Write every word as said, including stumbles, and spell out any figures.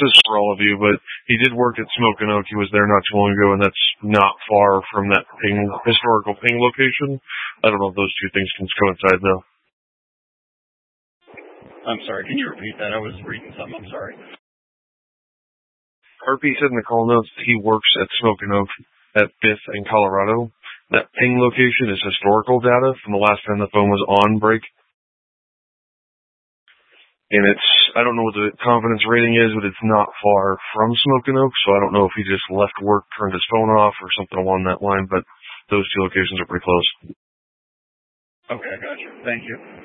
is for all of you, but he did work at Smoking Oak. He was there not too long ago, and that's not far from that ping, historical ping location. I don't know if those two things can coincide, though. I'm sorry, can you repeat that? I was reading something, I'm sorry. R P said in the call notes that he works at Smoking Oak at Fifth in Colorado. That ping location is historical data from the last time the phone was on break. And it's, I don't know what the confidence rating is, but it's not far from Smoking Oak, so I don't know if he just left work, turned his phone off, or something along that line, but those two locations are pretty close. Okay, gotcha. Thank you.